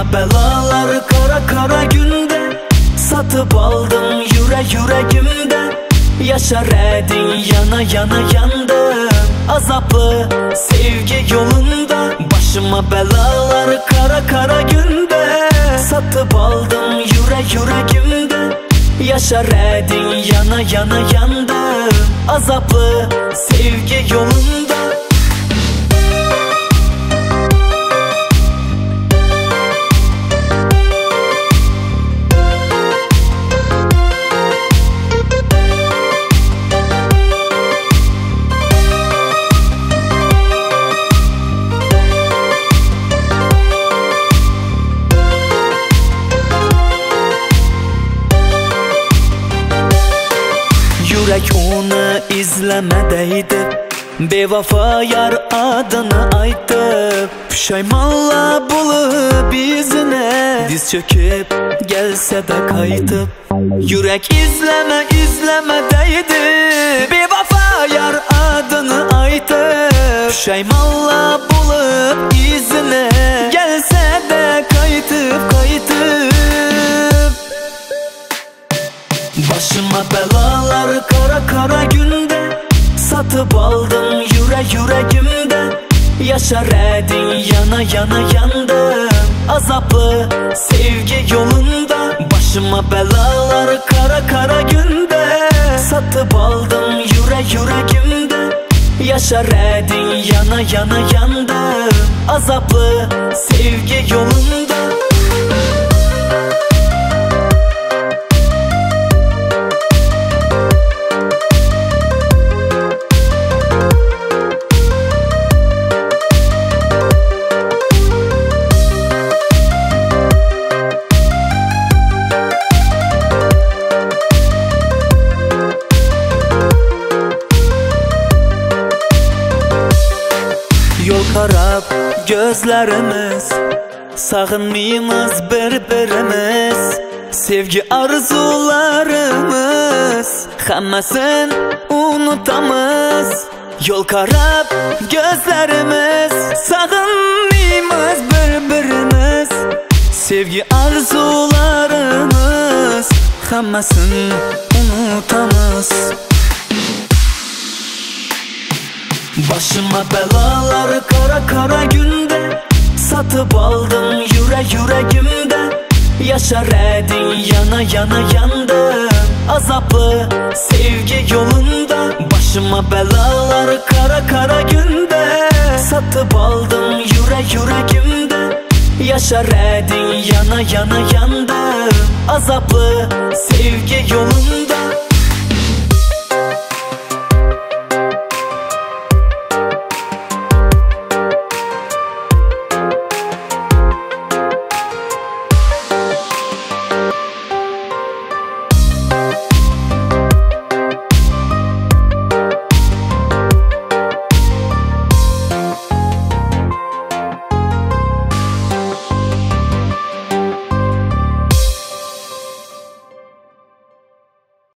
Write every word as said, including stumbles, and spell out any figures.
belalar kara kara günde satıp aldım yüre yüreğimde. Yaşar edin yana yana yandım azaplı sevgi yolunda. Başıma belalar kara kara günde satıp aldım yüre yüreğimde. Yaşar edin yana yana yandım azaplı sevgi yolunda. Yürek onu izlemedeydi, bevafa yar adını aytdı. Pişaymanla bulup izine diz çöküp gelse de kaytıp. Yürek izleme izlemedeydi, bevafa yar adını aytdı. Pişaymanla bulup izine gelse de kaytıp kaytıp. Başıma belalar kara kara günde satıp aldım yüre yüreğimde. Yaşar edin yana yana yandım azaplı sevgi yolunda. Başıma belalar kara kara günde satıp aldım yüre yüreğimde. Yaşar edin yana yana yandım azaplı sevgi yolunda. Yol karab gözlerimiz, sağınmayımız birbirimiz. Sevgi arzularımız, hammasın unutamız. Yol karab gözlerimiz, sağınmayımız birbirimiz. Sevgi arzularımız, hammasın unutamız. Başıma belalar kara kara günde satıp aldım yüre yüreğimde. Yaşar edin yana yana yandım azaplı sevgi yolunda. Başıma belalar kara kara günde satıp aldım yüre yüreğimde. Yaşar edin yana yana yandım azaplı sevgi yolunda.